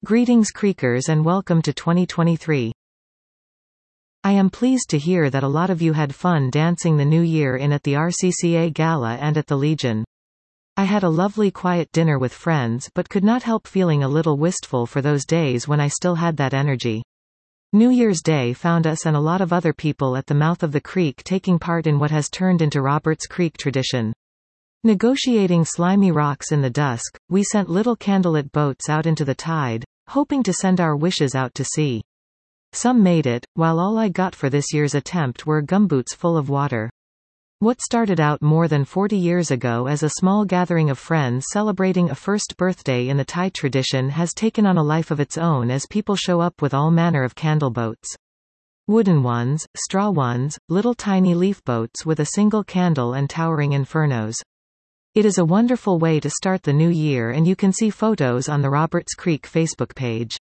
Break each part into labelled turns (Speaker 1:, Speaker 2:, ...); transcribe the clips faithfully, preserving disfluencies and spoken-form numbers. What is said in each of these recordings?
Speaker 1: Greetings Creekers and welcome to twenty twenty-three. I am pleased to hear that a lot of you had fun dancing the new year in at the R C C A Gala and at the Legion. I had a lovely quiet dinner with friends but could not help feeling a little wistful for those days when I still had that energy. New Year's Day found us and a lot of other people at the mouth of the creek taking part in what has turned into Roberts Creek tradition. Negotiating slimy rocks in the dusk, we sent little candlelit boats out into the tide, hoping to send our wishes out to sea. Some made it, while all I got for this year's attempt were gumboots full of water. What started out more than forty years ago as a small gathering of friends celebrating a first birthday in the Thai tradition has taken on a life of its own as people show up with all manner of candle boats. Wooden ones, straw ones, little tiny leaf boats with a single candle and towering infernos. It is a wonderful way to start the new year and you can see photos on the Roberts Creek Facebook page.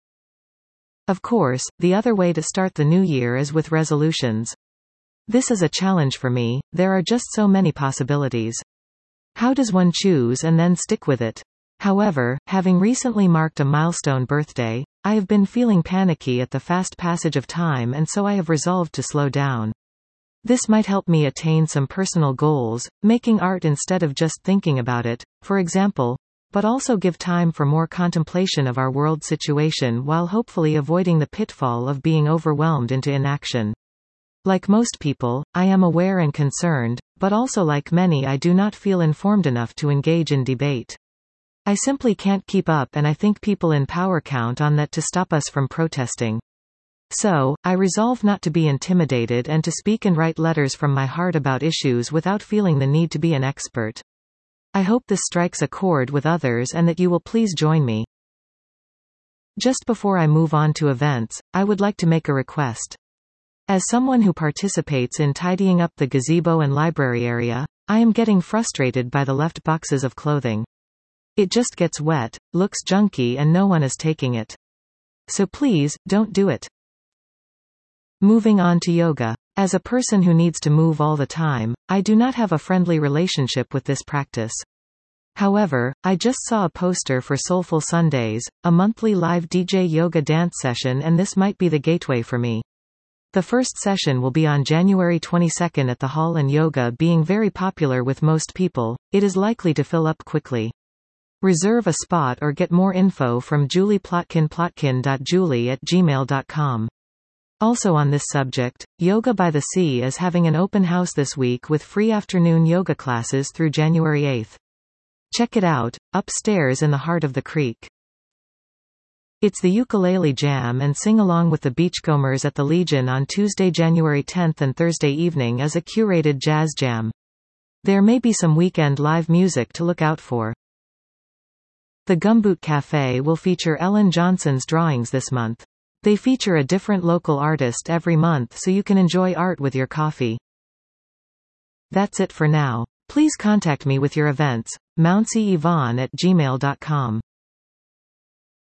Speaker 1: Of course, the other way to start the new year is with resolutions. This is a challenge for me, there are just so many possibilities. How does one choose and then stick with it? However, having recently marked a milestone birthday, I have been feeling panicky at the fast passage of time and so I have resolved to slow down. This might help me attain some personal goals, making art instead of just thinking about it, for example, but also give time for more contemplation of our world situation while hopefully avoiding the pitfall of being overwhelmed into inaction. Like most people, I am aware and concerned, but also like many I do not feel informed enough to engage in debate. I simply can't keep up and I think people in power count on that to stop us from protesting. So, I resolve not to be intimidated and to speak and write letters from my heart about issues without feeling the need to be an expert. I hope this strikes a chord with others and that you will please join me. Just before I move on to events, I would like to make a request. As someone who participates in tidying up the gazebo and library area, I am getting frustrated by the left boxes of clothing. It just gets wet, looks junky and no one is taking it. So please, don't do it. Moving on to yoga. As a person who needs to move all the time, I do not have a friendly relationship with this practice. However, I just saw a poster for Soulful Sundays, a monthly live D J yoga dance session, and this might be the gateway for me. The first session will be on January twenty-second at the hall, and yoga being very popular with most people, it is likely to fill up quickly. Reserve a spot or get more info from Julie Plotkin plotkin dot julie at gmail dot com. Also on this subject, Yoga by the Sea is having an open house this week with free afternoon yoga classes through January eighth. Check it out, upstairs in the heart of the creek. It's the ukulele jam and sing along with the Beachcombers at the Legion on Tuesday, January tenth, and Thursday evening as a curated jazz jam. There may be some weekend live music to look out for. The Gumboot Cafe will feature Ellen Johnson's drawings this month. They feature a different local artist every month so you can enjoy art with your coffee. That's it for now. Please contact me with your events, mouncy yvonne at gmail dot com.